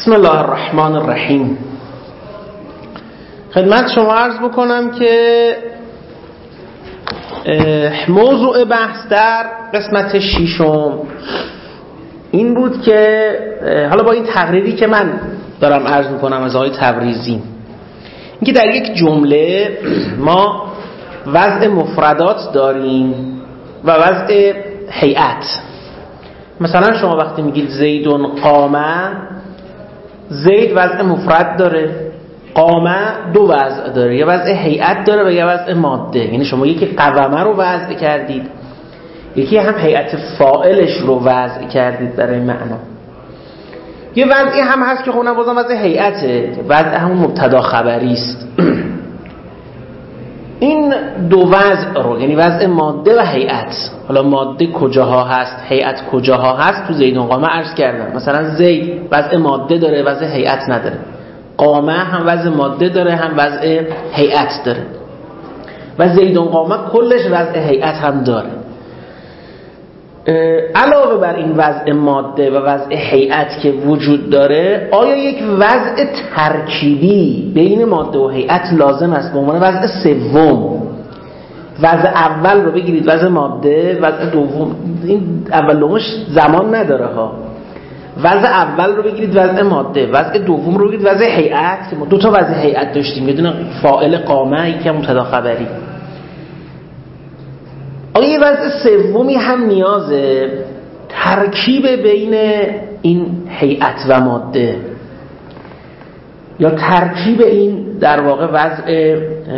بسم الله الرحمن الرحیم. خدمت شما عرض بکنم که موضوع بحث در قسمت ششم این بود که حالا با این تقریری که من دارم عرض میکنم از آقای تبریزی، اینکه در یک جمله ما وضع مفردات داریم و وضع هیئت. مثلا شما وقتی میگید زیدون قامه، زید وضع مفرد داره، قامه دو وضع داره، یه وضع هیئت داره و یه وضع ماده. یعنی شما یکی قوامه رو وضع کردید، یکی هم هیئت فاعلش رو وضع کردید برای معنا. یه وضعی هم هست که خونم بازم وضع هیئته، وضع همون مبتدا خبری است. این دو وضع رو، یعنی وضع ماده و هیئت، حالا ماده کجاها هست، هیئت کجاها هست، تو زید و قامه عرض کردم. مثلا زید وضع ماده داره، وضع هیئت نداره. قامه هم وضع ماده داره، هم وضع هیئت داره. و زید و قامه کلش وضع هیئت هم داره. علاوه بر این وضع ماده و وضع هیئت که وجود داره، آیا یک وضع ترکیبی بین ماده و هیئت لازم است به عنوان وضع سوم؟ وضع اول رو بگیرید وضع ماده، وضع دوم، این اولمش زمان نداره ها. وضع اول رو بگیرید وضع ماده، وضع دوم رو بگیرید وضع هیئت، که ما دو تا وضع هیئت داشتیم، یه دونه فاعل قامه، یکی مبتدا خبری. آیا یه وضع سومی هم نیازه؟ ترکیب بین این هیئت و ماده، یا ترکیب این در واقع وضع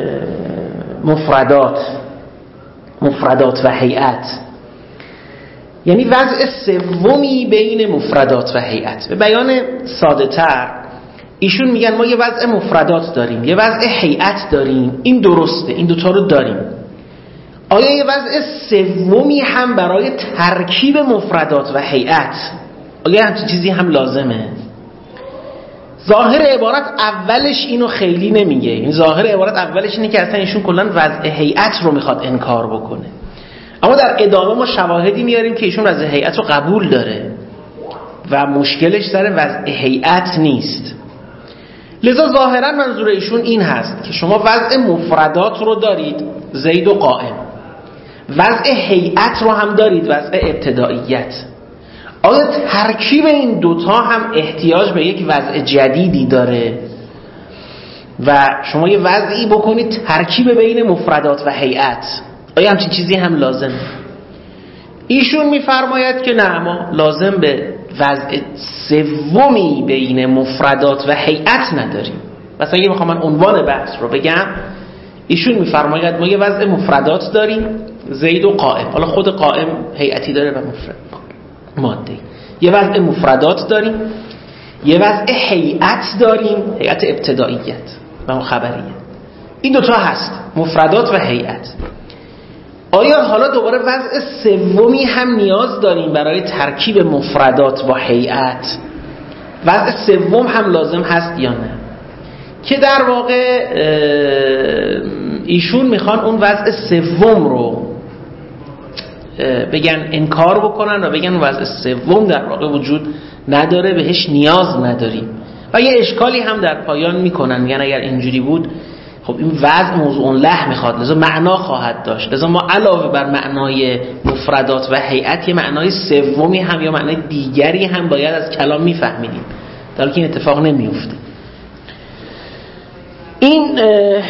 مفردات و هیئت، یعنی وضع سومی بین مفردات و هیئت. به بیان ساده تر ایشون میگن ما یه وضع مفردات داریم، یه وضع هیئت داریم، این درسته، این دوتا رو داریم. آیا یه وضع سومی هم برای ترکیب مفردات و هیئت، آیا همچین چیزی هم لازمه؟ ظاهر عبارت اولش اینو خیلی نمیگه. این ظاهر عبارت اولش اینه که اصلا ایشون کلا وضع هیئت رو میخواد انکار بکنه، اما در ادامه ما شواهدی میاریم که ایشون وضع هیئت رو قبول داره و مشکلش سر وضع هیئت نیست. لذا ظاهرا منظور ایشون این هست که شما وضع مفردات رو دارید، زید و قائم، وضع هیئت رو هم دارید، وضع ابتدائیت. آیا ترکیب این دوتا هم احتیاج به یک وضع جدیدی داره و شما یه وضعی بکنید ترکیب بین مفردات و هیئت؟ آیا همچین چیزی هم لازمه؟ ایشون میفرماید که نه، ما لازم به وضع سومی بین مفردات و هیئت نداریم. مثلا اگه بخوام من عنوان بحث رو بگم، ایشون میفرماید ما یه وضع مفردات داریم، زید و قائم، حالا خود قائم هیئتی داره و مفرد ماده. یه وضع مفردات داریم، یه وضع هیئت داریم، هیئت ابتدائیت و خبریت. این دوتا هست، مفردات و هیئت. آیا حالا دوباره وضع سومی هم نیاز داریم برای ترکیب مفردات با هیئت؟ وضع سوم هم لازم هست یا نه؟ که در واقع ایشون میخوان اون وضع سوم رو بگن انکار بکنن و بگن وضع سوم در واقع وجود نداره، بهش نیاز نداریم. و یه اشکالی هم در پایان میکنن، میگن اگر اینجوری بود خب این وضع موضوع له میخواد، لذا معنا خواهد داشت، لذا ما علاوه بر معنای مفردات و هیئت یه معنای سومی هم یا معنای دیگری هم باید از کلام میفهمیدیم، در حالی که این اتفاق نمیفته. این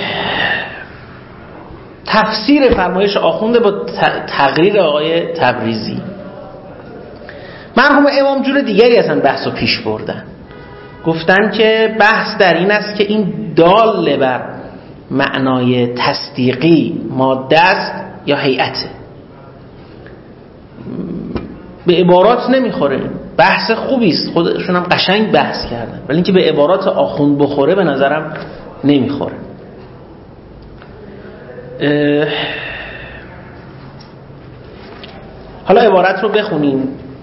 تفسیر فرمایش آخونده با تقریر آقای تبریزی. مرحوم امام جور دیگری اصلا بحثو پیش بردن، گفتن که بحث در این است که این دال بر معنای تصدیقی ماده است یا هیئته. به عبارات نمیخوره، بحث خوبی است، خودشون هم قشنگ بحث کردن، ولی اینکه به عبارات آخوند بخوره به نظرم نمیخوره. حالا عبارت رو بخونیم.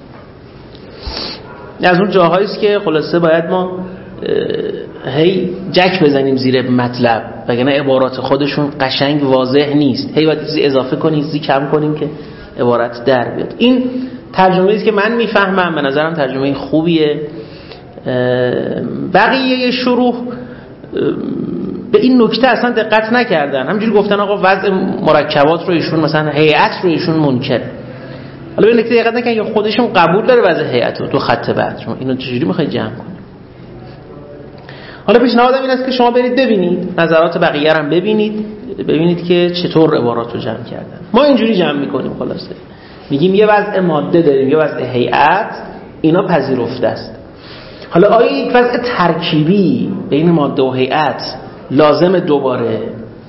از اون جاهایی است که خلاصه باید ما هی جک بزنیم زیر مطلب، وگرنه عبارات خودشون قشنگ واضح نیست. هی باید چیزی اضافه کنیم، چیزی کم کنیم که عبارت در بیاد. این ترجمه‌ای است که من میفهمم، به نظرم ترجمه خوبیه. بقیه شروح به این نکته اصلا دقت نکردن، همینجوری گفتن آقا وضع مرکبات رو ایشون مثلا هیئت رو ایشون منکر. حالا به نکته دقت نکنن یا خودشون قبول داره وضع هیئت رو تو خط بعد، شما اینو چجوری میخواید جمع کنید؟ حالا پیشنهادم این است که شما برید ببینید نظرات بقیه رو هم ببینید که چطور عبارات رو جمع کردن. ما اینجوری جمع میکنیم، خلاصه میگیم یه وضع ماده داریم، یه وضع هیئت، اینا پذیرفته است. حالا آیا یک وضع ترکیبی بین ماده و هیئت لازم دوباره؟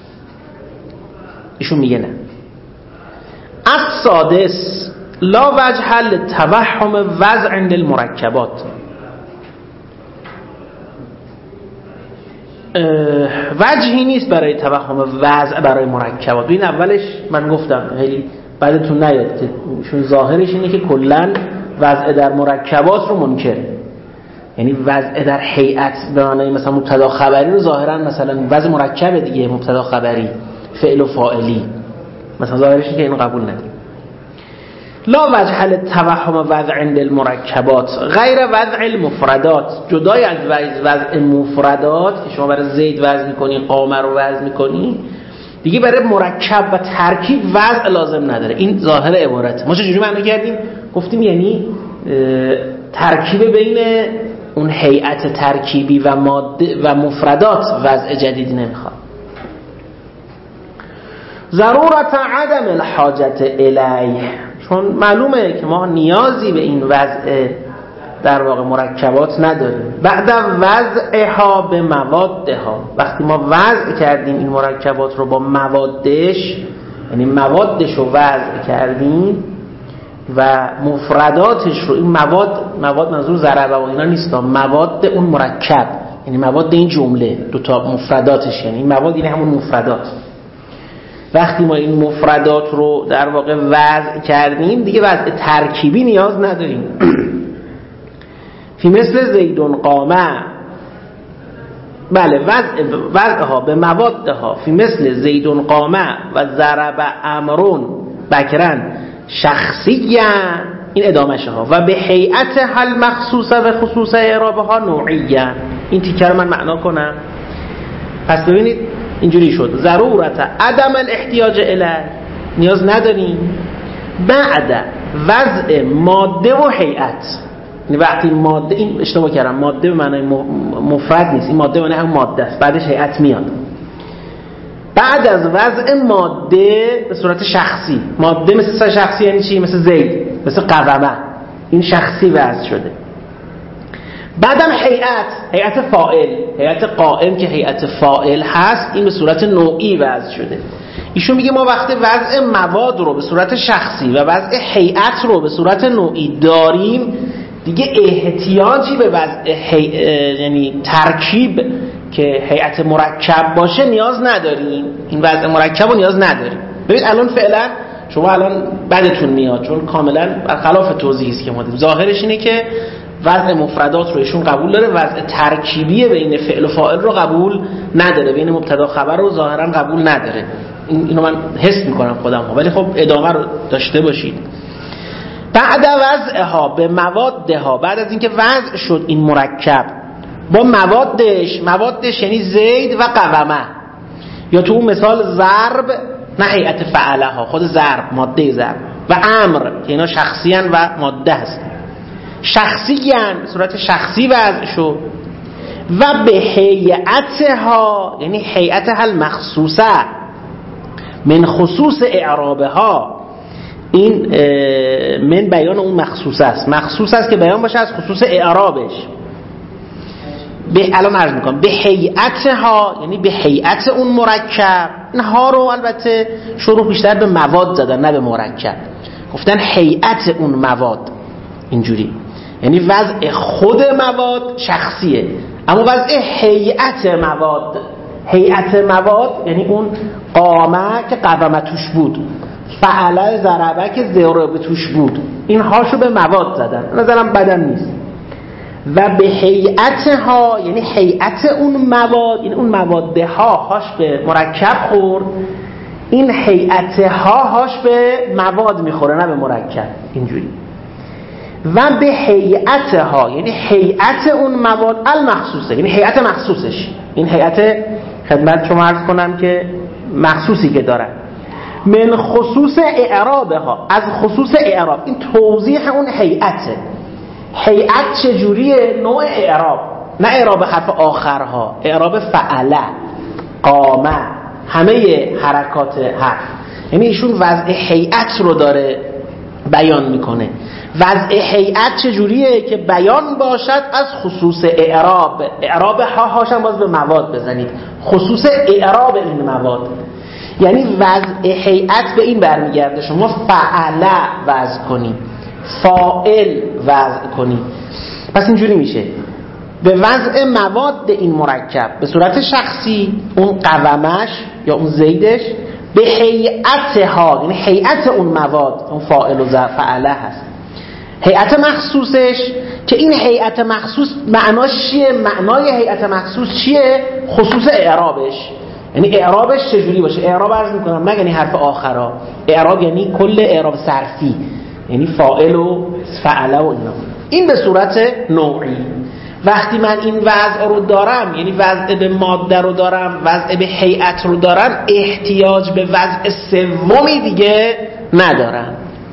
ایشون میگه نه. السادس لا وجه لتوهم وضع عند المرکبات. وجهی نیست برای توهم وضع برای مرکبات. این اولش من گفتم خیلی بعدتون نیاد که چون ظاهرش اینه که کلا وضع در مرکبات رو منکره، یعنی وضع در هیئت به معنای مثلا مبتدا خبری رو ظاهرا مثلا وضع مرکب دیگه، مبتدا خبری فعل و فاعلی مثلا ظاهرش اینه که اینو قبول نداره. لا وجه للتوهم وضع عند المرکبات غیر وضع المفردات، جدای از وضع مفردات که شما برای زید وضع میکنی، قامه رو وضع میکنی، دیگه برای مرکب و ترکیب وضع لازم نداره. این ظاهر عبارت. ما چجوری معنی کردیم؟ گفتیم یعنی ترکیب بین اون هیئت ترکیبی و ماده و مفردات وضع جدیدی نمیخواد. ضرورت عدم الحاجت الیه، چون معلومه که ما نیازی به این وضع در واقع مرکبات نداریم. بعد وضعها به موادها، وقتی ما وضع کردیم این مرکبات رو با موادش، یعنی موادش رو وضع کردیم و مفرداتش رو، این مواد منظور ضربه و اینا نیست، مواد اون مرکب یعنی مواد این جمله، دوتا مفرداتش، یعنی این مواد یعنی همون مفردات. وقتی ما این مفردات رو در واقع وضع کردیم دیگه وضع ترکیبی نیاز نداریم. فی مثل زیدون قامه، بله وضعها به موادها، فی مثل زیدون قامه و ضرب امرون بکرن شخصیه، این ادامشه ها، و به هیئت حل مخصوصه و خصوص اعرابها نوعیه. این تیکر من معنا کنم. پس ببینید اینجوری شد ضرورت عدم الاحتیاج الیه، نیاز نداریم. بعد وضع ماده و هیئت، یعنی وقتی ماده، این اشتباه کردم، ماده به معنای مفرد نیست، این ماده به معنای هم ماده است، بعدش هیئت میاد. بعد از وضع ماده به صورت شخصی، ماده مثل شخصی یعنی چی؟ مثل زید، مثل قومه، این شخصی وضع شده. بعدم هیئت فاعل، هیئت قائم که هیئت فاعل هست، این به صورت نوعی وضع شده. ایشون میگه ما وقتی وضع مواد رو به صورت شخصی و وضع هیئت رو به صورت نوعی داریم دیگه احتیاجی به وضع یعنی ترکیب که هیئت مرکب باشه نیاز نداریم. این وضع مرکب رو نیاز نداریم. ببین الان فعلا شما الان بدتون میاد چون کاملا برخلاف توضیحی است که ما دیدیم. ظاهرش اینه که وضع مفردات رو ایشون قبول داره، وضع ترکیبی بین فعل و فاعل رو قبول نداره، بین مبتدا خبر رو ظاهرا قبول نداره. اینو من حس میکنم خودم ها، ولی خب ادامه رو داشته باشید. بعد وضعها به موادها، بعد از اینکه وضع شد این مرکب با موادش یعنی زید و قومه، یا تو اون مثال ضرب نه هیئت فعله ها، خود ضرب ماده ضرب، و امر که اینا شخصیان و ماده هستن، شخصیان به صورت شخصی وضع شد. و به هیئتها یعنی هیئتها المخصوصه من خصوص اعرابها، این من بیان اون مخصوص است که بیان باشه از خصوص اعرابش. الان عرض میکنم به هیئتها یعنی به هیئت اون مرکب. این ها رو البته شروع بیشتر به مواد زدن نه به مرکب، گفتن هیئت اون مواد، اینجوری یعنی وضع خود مواد شخصیه، اما وضع هیئت مواد یعنی اون قامه که قومه توش بود، فعله ضربه که ضربه توش بود، این هاشو به مواد زدن، نظرم بدن نیست. و به هیئتها یعنی هیئت اون مواد، این اون مواده ها هاش به مرکب خورد، این هیئت ها هاش به مواد میخوره نه به مرکب، اینجوری. و به هیئتها، یعنی هیئت اون مواد المخصوصه، یعنی هیئت مخصوصش، این هیئت خدمت شما عرض کنم که مخصوصی که دارن، من خصوص اعرابها، از خصوص اعراب، این توضیح اون هیئته. هیئت چجوریه؟ نوع اعراب، نه اعراب حرف آخرها، اعراب فعله، قامه، همه حرکات حرف. یعنی ایشون وضع هیئت رو داره بیان میکنه. وضع هیئت چجوریه؟ که بیان باشد از خصوص اعراب. اعراب هاشم باز به مواد بزنید، خصوص اعراب این مواد. یعنی وضع هیئت به این برمیگرده شما فعله وضع کنید، فاعل وضع کنید. پس اینجوری میشه به وضع مواد این مرکب به صورت شخصی، اون قومش یا اون زیدش، به هیئتها، یعنی هیئت اون مواد، اون فاعل و فعله هست. هیئت مخصوصش که این هیئت مخصوص معناش چیه؟ معنای هیئت مخصوص چیه؟ خصوص اعرابش. یعنی اعرابش چجوری باشه؟ اعراب عرض میکنم نه یعنی حرف آخرا، اعراب یعنی کل اعراب صرفی، یعنی فاعل و فعله و اینا. این به صورت نوعی. وقتی من این وضع رو دارم، یعنی وضع به ماده رو دارم، وضع به هیئت رو دارم، احتیاج به وضع سومی دیگه ندارم.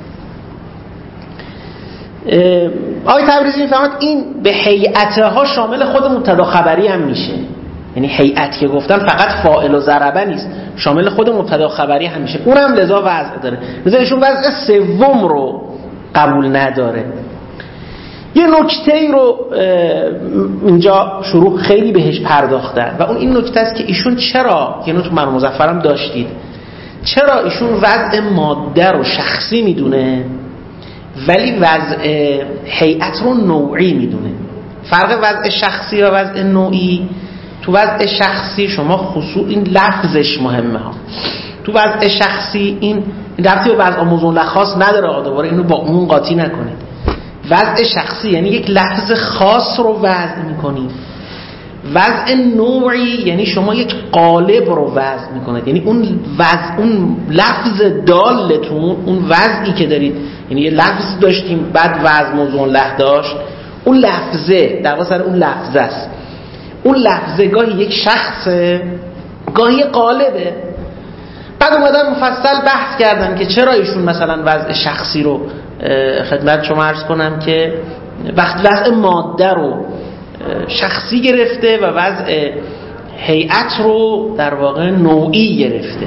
آقای تبریزی میفهمد این به هیئتها شامل خود مبتدا خبری هم میشه. یعنی هیئت که گفتن فقط فاعل و ضربه نیست، شامل خود مبتدا خبری هم میشه، اونم لذا وضع داره، لذا ایشون وضع سوم رو قبول نداره. یه نکته رو اینجا شروع خیلی بهش پرداختن و اون این نکته است که ایشون چرا، یعنی تو من مظفرم داشتید، چرا ایشون وضع ماده رو شخصی میدونه ولی وضع هیئت رو نوعی میدونه. فرق وضع شخصی و وضع نوعی، تو وضع شخصی شما این لفظش مهمه ها. تو وضع شخصی این ربطی به وضع موضوع خاص نداره، دوباره اینو با اون قاطی نکنید. وضع شخصی یعنی یک لفظ خاص رو وضع میکنید. وضع نوعی یعنی شما یک قالب رو وضع میکنید، یعنی اون وضع، اون لفظ دالتون، اون وضعی که دارید، یعنی یه لفظ داشتیم بعد وضع موضوع له داشت، اون لفظه در واقع سر اون لفظه است. اون لفظه گاهی یک شخصه، گاهی قالبه. بعد اومدن مفصل بحث کردن که چرا ایشون مثلا وضع شخصی رو خدمت شما عرض کنم که وضع ماده رو شخصی گرفته و وضع هیئت رو در واقع نوعی گرفته.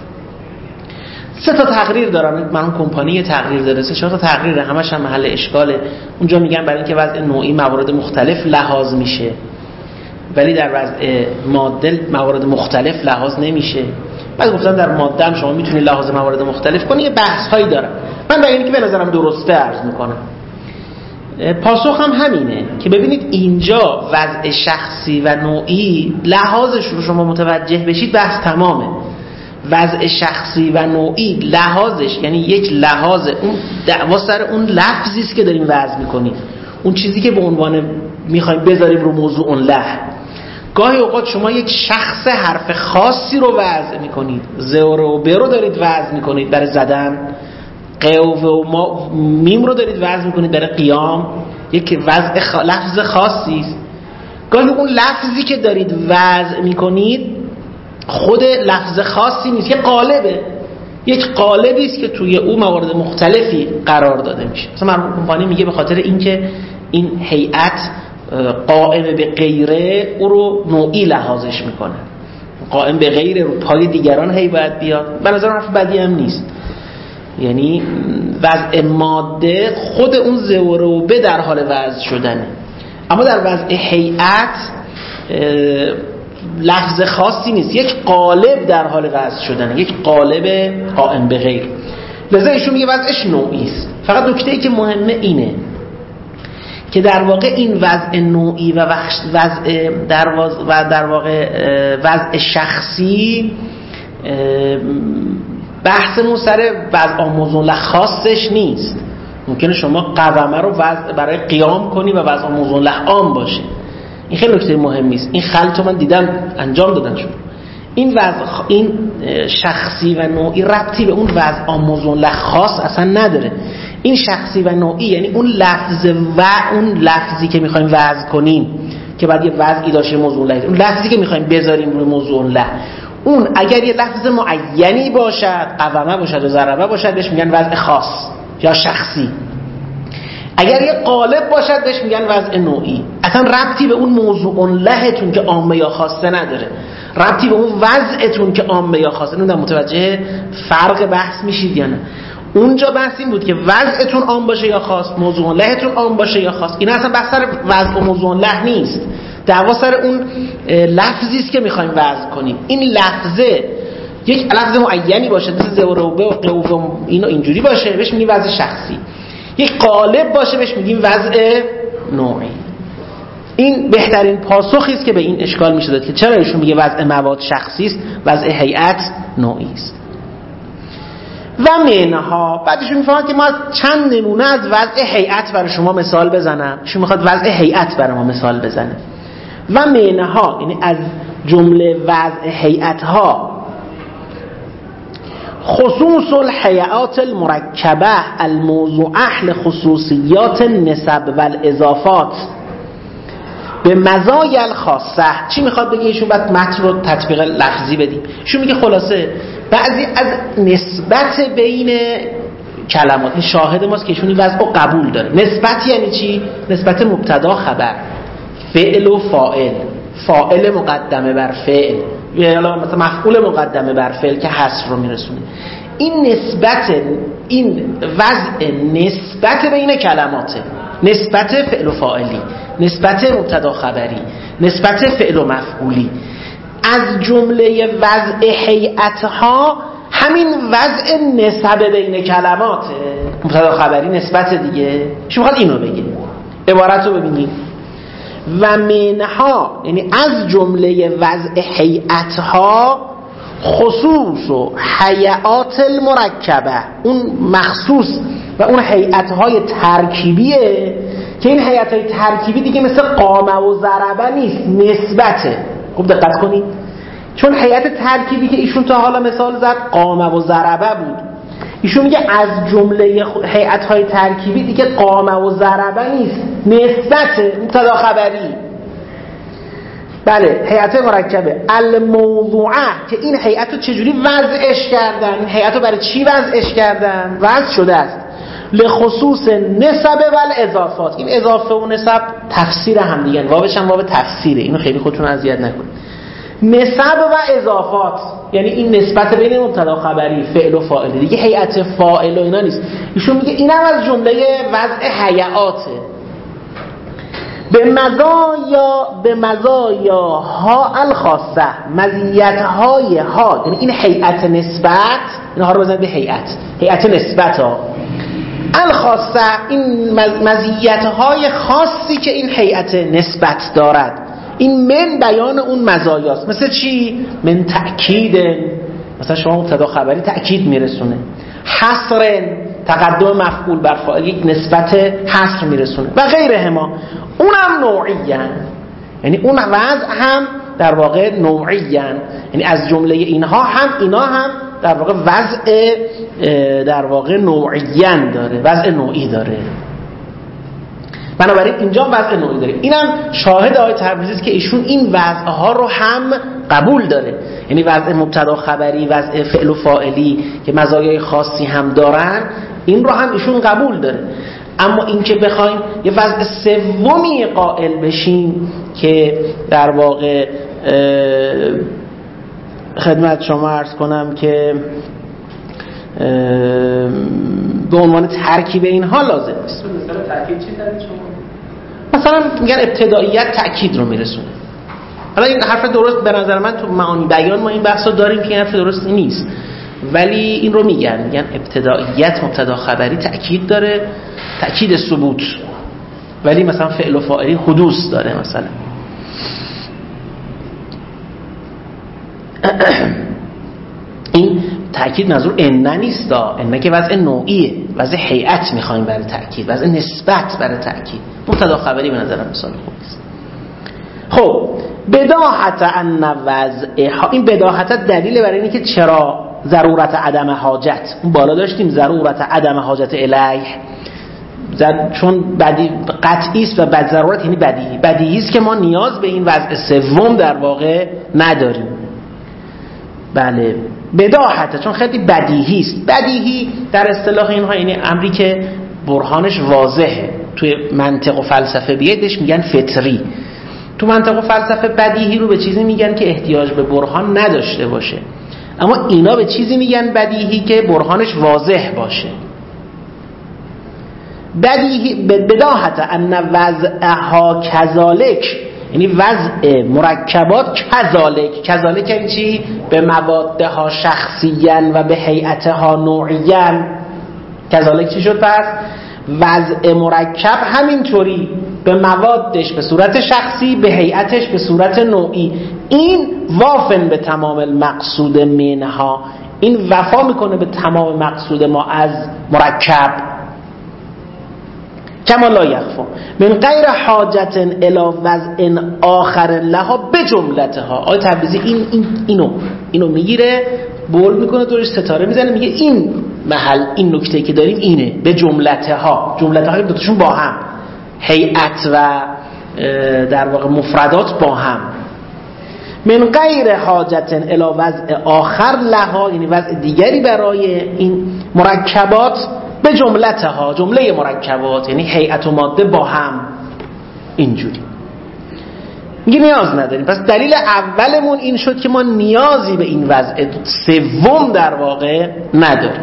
3 تا تقریر دارم، من اون کمپانی تقریر داره، 3-4 تا تقریر، همش هم محل اشکاله. اونجا میگن برای اینکه وضع نوعی موارد مختلف لحاظ میشه ولی در وضع ماده موارد مختلف لحاظ نمیشه. بعد گفتم در ماده هم شما میتونید لحاظ موارد مختلف کنید. یه بحث هایی دارم، من برای اینکه به نظرم درسته عرض میکنم. پاسخ هم همینه که ببینید اینجا وضع شخصی و نوعی لحاظش رو شما متوجه بشید بحث تمامه. وضع شخصی و نوعی لحاظش یعنی یک لحاظ اون دعوا سر اون لفظی است که داریم وضع میکنیم، اون چیزی که به عنوان میخوایم بذاریم رو موضوع له. گاهی اوقات شما یک شخص حرف خاصی رو وضع میکنید، ز و ب رو دارید وضع میکنید برای زدن، ق و ما میم رو دارید وضع میکنید برای قیام، یک وضع لفظ خاصی است. گاهی اون لفظی که دارید وضع میکنید خود لفظ خاصی نیست، یک قالبه، یک قالبی است که توی او موارد مختلفی قرار داده میشه. مثلا مرحوم کمپانی میگه به خاطر اینکه این هیئت قائم به غیره او رو نوعی لحاظش میکنه، قائم به غیره رو پای دیگران هی باید بیاد. به نظر حرف بدی هم نیست. یعنی وضع ماده خود اون زور و به در حال وضع شدنه، اما در وضع هیئت لفظ خاصی نیست، یک قالب در حال وضع شدنه، یک قالب قائم به غیر. لذا ایشون میگه وضعش نوعی است. فقط نکته‌ای که مهمه اینه که در واقع این وضع نوعی و وضع در واقع وضع شخصی بحثمون سر وضع موضوع خاصش نیست. ممکنه شما قومه رو وضع برای قیام کنی و وضع موضوع عام باشه. این خیلی نکته مهمی است. این خلط من دیدم انجام دادن شد. این وضع این شخصی و نوعی ربطی به اون وضع موضوع خاص اصلا نداره. این شخصی و نوعی یعنی اون لفظ و اون لفظی که میخوایم وضع کنیم که بعد یه وضعی داشته موضوع له، اون لفظی که میخوایم بذاریم روی موضوع له، اون اگر یه لفظ معینی باشد، قومه باشد و ضربه باشد، بهش میگن وضع خاص یا شخصی. اگر یه قالب باشد بهش میگن وضع نوعی. اصلا ربطی به اون موضوع لهتون که عامه یا خاصه نداره، ربطی به اون وضعتون که عامه یا خاصه. نمیدونم متوجه فرق بحث میشید یا نه؟ اونجا بحث این بود که وضعتون عام باشه یا خاص، موضوع لهتون عام باشه یا خاص. این اصلا بحث سر وضع و موضوع له نیست، دعوا سر اون لفظی است که میخوایم وضع کنیم. این لفظه یک لفظ معینی باشه، مثل زوروبه و قوف و اینو اینجوری باشه، بهش میگیم وضع شخصی. یک قالب باشه بهش میگیم وضع نوعی. این بهترین پاسخی است که به این اشکال میشه داد که چرا ایشون میگه وضع مواد شخصی است، وضع هیئت نوعی است. و منها بعدشون میفهمن که ما چند نمونه از وضع هیئت برای شما مثال بزنم. ایشون میخواد وضع هیئت برای ما مثال بزنه. و منها یعنی از جمله وضع هیئت ها خصوص الحیات المرکبه الموضوعه لخصوصیات النسب والاضافات به مزایای الخاصه. چی میخواد بگه ایشون؟ بعد متن رو تطبیق لفظی بدیم. ایشون میگه خلاصه بعضی از نسبت بین کلمات، این شاهد ماست که ایشون این وضع رو قبول داره. نسبت یعنی چی؟ نسبت مبتدا خبر، فعل و فاعل، فاعل مقدمه بر فعل، یا مثلا مفعول مقدمه بر فعل که حصر رو میرسونه. این نسبت، این وضع نسبت بین کلماته، نسبت فعل و فاعلی، نسبت مبتدا خبری، نسبت فعل و مفعولی. از جمله وضع هیئتها همین وضع نسب بین کلماته، مبتدا خبری نسبت دیگه. شما میخواد اینو بگه، عبارت رو ببینید. و منها یعنی از جمله وضع هیئتها خصوص و حیات المرکبه، اون مخصوص و اون هیئتهای ترکیبیه که این هیئتهای ترکیبی دیگه مثل قامه و ضربه نیست، نسبته. خوب دقت کنید، چون هیئت ترکیبی که ایشون تا حالا مثال زد قامه و ضربه بود، ایشون میگه از جمله هیئت‌های ترکیبی دیگه قامه و ضربه نیست، نسبت مبتدا خبری. بله، هیئت مرکبه الموضوعه که این هیئت رو چجوری وضعش کردن، این هیئت رو برای چی وضعش کردن؟ وضع شده است لخصوص نسب و الاضافات. این اضافه و نسب تفسیر هم دیگه، واوش هم واو تفسیره، اینو خیلی خودتون اذیت نکنید. نسب و اضافات یعنی این نسبت بین مبتدا خبری، فعل و فاعل دیگه، هیئت فاعل و اینا نیست. ایشون میگه اینم از جمله وضع هیئاته. به مزایا ها الخاصه، مزیت های ها، یعنی این هیئت نسبت، اینها رو بزنید به هیئت نسبت ها الخاصه، این مزیت های خاصی که این هیئت نسبت دارد. این من بیان اون مزایاست. مثل چی؟ من تأکید، مثلا شما مبتدا خبری تأکید میرسونه. حصر، تقدم مفعول بر فاعل یک نسبت حصر میرسونه و غیره. ما اونم نوعیان، یعنی اون وضع هم در واقع نوعیان، یعنی از جمله اینها هم اینا هم در واقع وضع در واقع نوعیان داره، وضع نوعی داره. بنابراین اینجا وضع نوعی داره. اینم شاهد آقای تبریزی است که ایشون این وضعها رو هم قبول داره، یعنی وضع مبتدا خبری، وضع فعل و فاعلی که مزایای خاصی هم دارن، این رو هم ایشون قبول داره. اما این که بخوایم یه وضع سومی قائل بشیم که در واقع خدمت شما عرض کنم که به عنوان ترکیب اینها لازم است. مثلا ترکیب چی دارید شما؟ مثلا میگن ابتداییت تأکید رو میرسونه. حالا این حرف درست به نظر من تو معانی بیان ما این بحثا داریم که این حرف درست نیست، ولی این رو میگن ابتداییت مبتدا خبری تأکید داره، تأکید ثبوت، ولی مثلا فعل و فاعلی حدوث داره. مثلا این تأکید منظور ان نیست، ان که وضع نوعیه، وضع هیئت میخوایم برای تأکید، وضع نسبت برای تأکید. مبتدا خبری به نظرم مثال خوبی است. خب بداهت ان وضع، این بداهت دلیل برای اینه که چرا ضرورت عدم حاجت. اون بالا داشتیم ضرورت عدم حاجت الیه، چون قطعی است و بد ضرورت یعنی بدیهی است که ما نیاز به این وضع سوم در واقع نداریم. بله بداهته، چون خیلی بدیهی است. بدیهی در اصطلاح اینها یعنی امری که برهانش واضحه. توی منطق و فلسفه بیایدش میگن فطری. تو منطق و فلسفه بدیهی رو به چیزی میگن که احتیاج به برهان نداشته باشه، اما اینا به چیزی میگن بدیهی که برهانش واضح باشه. بدیهی بداهت ان وضعها کذالک، یعنی وضع مرکبات کذالک یعنی چی؟ به موادها شخصیاً و به هیئتها نوعیاً. کذالک چی شد پس؟ وضع مرکب همینطوری به موادش به صورت شخصی، به هیئتش به صورت نوعی. این وافن به تمام المقصود منها، این وفا میکنه به تمام مقصود ما از مرکب. کما لا یخفا من غیر حاجت الی وضع آخر لها بجملتها. آیه تبریزی اینو میگیره، بول میکنه دورش ستاره میزنه، میگه این محل این نکته که داریم اینه، به جملتها دوتاشون با هم، هیئت و در واقع مفردات با هم. من غیر حاجت الی وضع آخر لها، یعنی وضع دیگری برای این مرکبات، به جملتها جمله مرکبات یعنی هیئت و ماده با هم. اینجوری میگه نیاز نداریم. پس دلیل اولمون این شد که ما نیازی به این وضع سوم در واقع نداریم.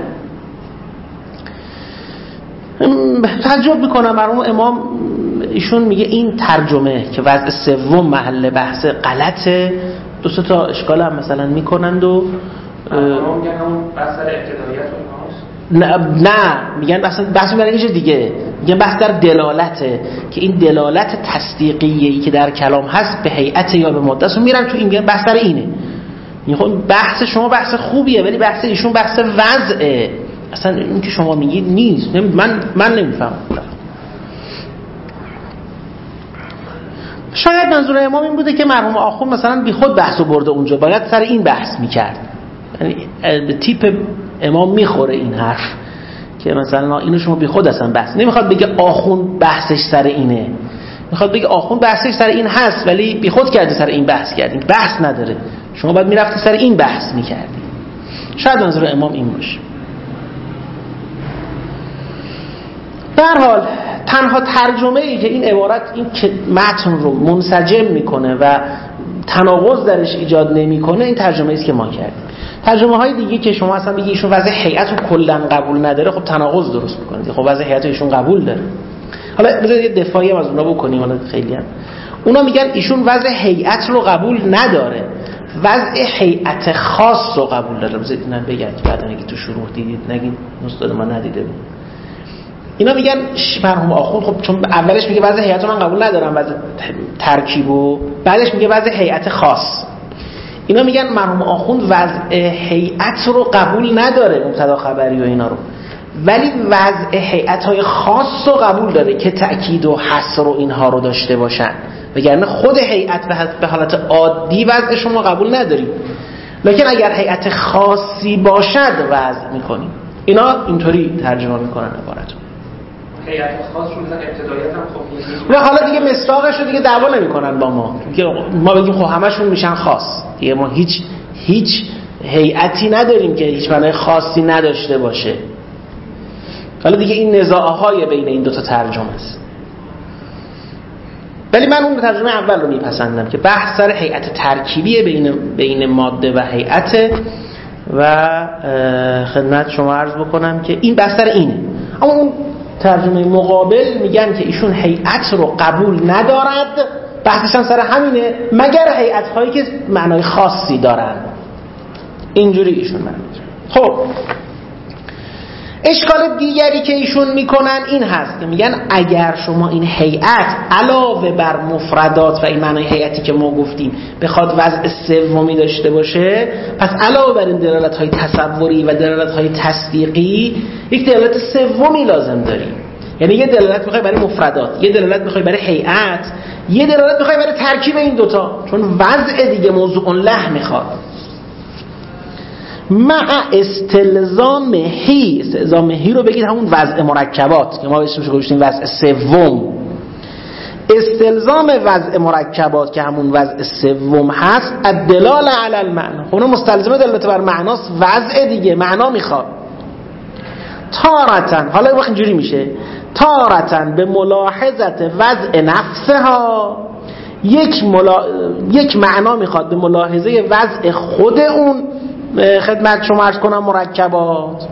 تعجب میکنم مرحوم امام ایشون میگه این ترجمه که وضع سوم محل بحث غلطه، دو سه تا اشکال هم مثلا میکنند و میگن همون بحث در ابتداییت نه میگن بحث میبرن اینجا دیگه، میگن بحث در دلالته که این دلالت تصدیقیه‌ای که در کلام هست به هیئت یا به ماده است، میرن تو این میگن بحث در اینه. میگن بحث شما بحث خوبیه ولی بحث ایشون بحث وضعه، اصلا این که شما میگید نیست. من نمیفهمم. شاید منظور امام این بوده که مرحوم آخوند مثلا بی خود بحثو برده اونجا، باید سر این بحث میکرد. یعنی به تیپ امام میخوره این حرف که مثلا اینو شما بی خود اصلا بحث نمیخواد بگه آخوند بحثش سر اینه، میخواد بگه آخوند بحثش سر این هست ولی بی خود کرده سر این بحث کردین، بحث نداره، شما باید میرفتی سر این بحث میکردین. شاید منظور امام این باشه. به هر حال تنها ترجمه ای که این عبارت این که متن رو منسجم میکنه و تناقض درش ایجاد نمیکنه این ترجمه است که ما کردیم. ترجمه های دیگه که شما اصلا بگی ایشون وضع هیئت رو کلا قبول نداره، خب تناقض درست میکنه. خب وضع هیئت رو ایشون قبول داره. حالا بذارید یه دفاعی هم از اونا بکنیم. حالا خیلی هم اونا میگن ایشون وضع هیئت رو قبول نداره، وضع هیئت خاص رو قبول داره. بذارید اینا بگن که بعدا اگه تو شروع دیدید نگین استاد ما ندیده بود. اینا میگن مرحوم آخوند خب چون اولش میگه وضع هیئت رو من قبول ندارم، وضع ترکیبو، بعدش میگه وضع هیئت خاص. اینا میگن مرحوم آخوند وضع هیئت رو قبول نداره، مبتدا خبری و اینا رو، ولی وضع هیئت‌های خاص رو قبول داره که تأکید و حصر و اینها رو داشته باشن، وگرنه خود هیئت به حالت عادی وضعشون رو قبول نداریم، لکن اگر هیئت خاصی باشد وضع میکنیم. اینا اینطوری ترجمه میکنن عبارتو. هیئت خاص رو مثلا ابتداییت هم خب و حالا دیگه مصداقش رو دیگه دعوا نمیکنن با ما، ما بگیم خب همشون میشن خاص دیگه، ما هیچ هیئتی نداریم که هیچ معنای خاصی نداشته باشه. حالا دیگه این نزاعهای بین این دوتا ترجمه است. ولی من اون ترجمه اول رو میپسندم که بحث سر هیئت ترکیبی بین ماده و هیئت، و خدمت شما عرض بکنم که این بحث سر اینه. اما اون ترجمه مقابل میگن که ایشون هیئت رو قبول ندارد، بحثشان سر همینه، مگر هیئت هایی که معنای خاصی دارن. اینجوری ایشون معنی. خب اشکال دیگری که ایشون میکنن این هست که میگن اگر شما این هیئت علاوه بر مفردات و این معنای هیئتی که ما گفتیم بخواد وضع سومی داشته باشه، پس علاوه بر این دلالت های تصوری و دلالت های تصدیقی یک دلالت سومی لازم داریم. یعنی یه دلالت میخوای برای مفردات، یه دلالت میخوای برای هیئت، یه دلالت میخوای برای ترکیب این دوتا، چون وضع دیگه موضوع له میخواد. مع استلزام هی. استلزام هی رو بگید همون وضع مرکبات که ما بهش گفتیم وضع سوم. استلزام وضع مرکبات که همون وضع سوم هست الدلاله علی المعنی. خب اون مستلزم دلالت بر معناست، وضع دیگه معنا میخواد. تارتن، حالا وقت اینجوری میشه تارتن به ملاحظت وضع نفسها، یک معنا میخواد به ملاحظه وضع خود اون خدمت شما عرض کنم مرکبات،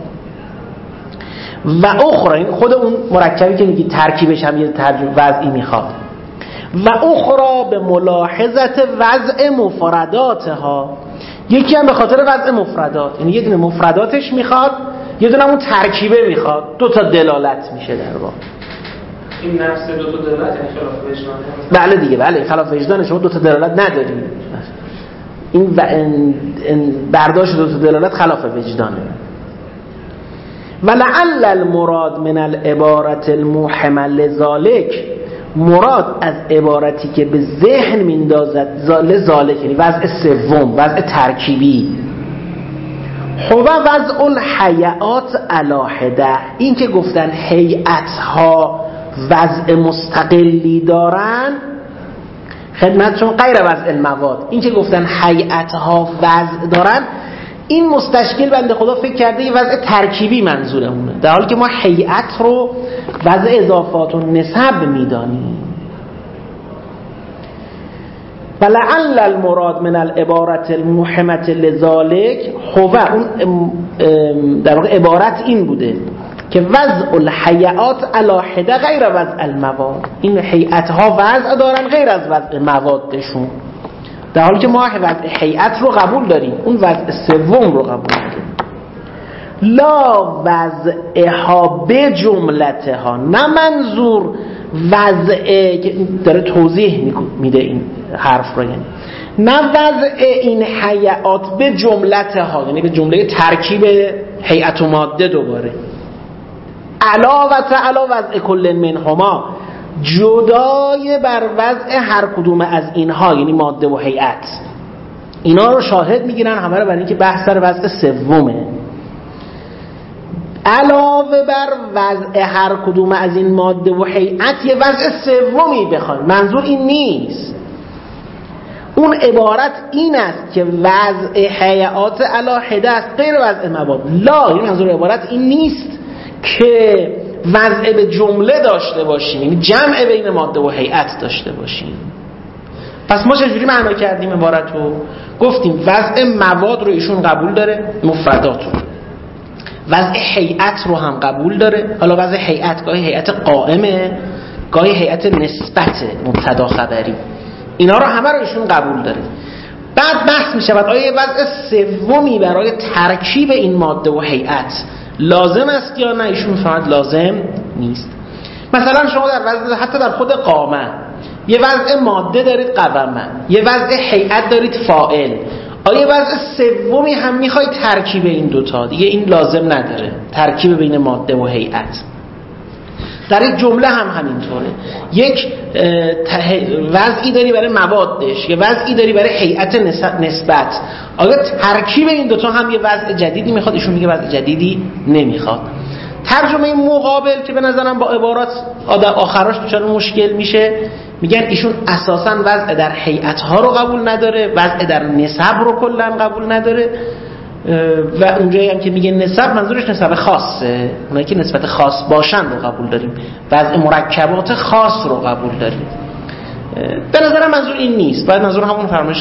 و اخرى این خود اون مرکبی که میگی ترکیبش هم یه وضعی میخواد، و اخرى به ملاحظت وضع مفرداتها، یکی هم به خاطر وضع مفردات، یعنی یه دونه مفرداتش میخواد، یه دونه اون ترکیبه میخواد، دو تا دلالت میشه در واقع. این نفس دو تا دلالت یعنی خلاف وجدانه؟ بله دیگه، بله خلاف وجدان شما دو تا دلالت ندارید. این برداشت دو تا دلالت خلاف وجدانه. ولعل المراد من العبارت الموحمه لذالک، مراد از عبارتی که به ذهن میندازد لذالک یعنی وضع سوم، وضع ترکیبی، هو وضع الحیات علی حده، این که گفتن هیئت‌ها وضع مستقلی دارن خدمتشون غیر وضع المواد، این که گفتن هیئت‌ها وضع دارن این مستشکل بنده خدا فکر کرده یه وضع ترکیبی منظورمونه، در حالی که ما هیئت رو وضع اضافات و نسب میدانیم. ولعل المراد من العبارت الموحمه لذالک هو، اون در واقع عبارت این بوده که وضع الحیات علی حده غیر وضع المواد، این هیئت‌ها وضع دارن غیر از وضع موادشون، در حالی که ما وضع هیئت رو قبول داریم، اون وضع سوم رو قبول داریم. لا وضعها به جملتها، نه منظور وضع داره توضیح میده این حرف رو، یعنی نه وضع این هیئات به جملتها یعنی به جمله ترکیب هیئت و ماده دوباره، علاوه علی وضع کل منهما، جدای بر وضع هر کدوم از اینها یعنی ماده و هیئت. اینا رو شاهد میگیرن همه رو برای اینکه بحث سر وضع سومه، علاوه بر وضع هر کدوم از این ماده و هیئت یه وضع سومی بخوایم. منظور این نیست، اون عبارت این است که وضع هیئات علی حده است غیر وضع مواد. لا، این منظور عبارت این نیست که وضع به جمله داشته باشیم، یعنی جمع بین ماده و هیئت داشته باشیم. پس ما چجوری معنا کردیم عبارت رو؟ گفتیم وضع مواد رو ایشون قبول داره، مفردات رو، وضع هیئت رو هم قبول داره. حالا وضع هیئت گاهی هیئت قائمه، گاهی هیئت نسبت مبتدا خبری، اینا رو همه رو ایشون قبول داره. بعد بحث می شود آیا وضع سومی برای ترکیب این ماده و هیئت لازم است یا نه؟ ایشون فقط لازم نیست. مثلا شما در وضع حتی در خود قامه یه وضع ماده دارید قومه، یه وضع هیئت دارید فاعل، آیا وضع سومی هم میخوای ترکیب این دوتا؟ دیگه این لازم نداره ترکیب بین ماده و هیئت. در یک جمله هم همینطوره، یک وضعی داری برای موادش، یه وضعی داری برای هیئت نسبت، آیا ترکیب این دوتا هم یه وضع جدیدی میخواد؟ ایشون میگه وضع جدیدی نمیخواد. ترجمه مقابل که به نظرم با عبارات آخراش دچار مشکل میشه، میگن ایشون اساساً وضع در هیئت‌ها رو قبول نداره، وضع در نسب رو کلاً قبول نداره، و اونجایی هم که میگه نسب منظورش نسب خاصه، اونایی که نسبت خاص باشن رو قبول داریم، وضع مرکبات خاص رو قبول داریم. به نظرم منظور این نیست، باید منظور همون فرمایش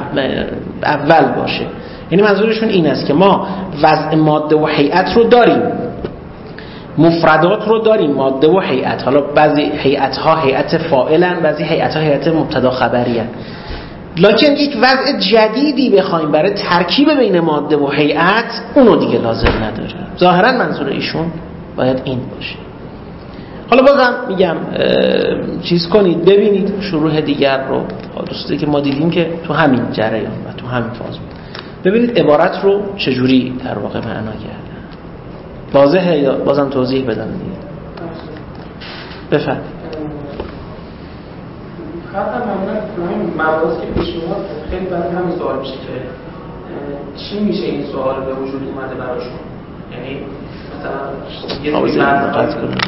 اول باشه. یعنی منظورشون این است که ما وضع ماده و هیئت رو داریم، مفردات رو داریم، ماده و هیئت. حالا بعضی هیئت‌ها هیئت فاعلن، بعضی هیئت‌ها هیئت مبتدا خبری‌ان، لکن یک وضع جدیدی بخوایم برای ترکیب بین ماده و هیئت اونو دیگه لازم نداره. ظاهرا منظور ایشون باید این باشه. حالا بازم میگم چیز کنید، ببینید شروح دیگر رو، دوستی که ما دیدیم که تو همین جریان و تو همین فاز بود، ببینید عبارت رو چجوری در واقع معنا کردن. واضحه یا بازم توضیح بدم دیگه؟ بفرم. حتی معمولا تو همین مباحث که پیش میاد خیلی برای همین سوال میشه که چی میشه این سوال به وجود اومده براشون؟ یعنی مثلا یه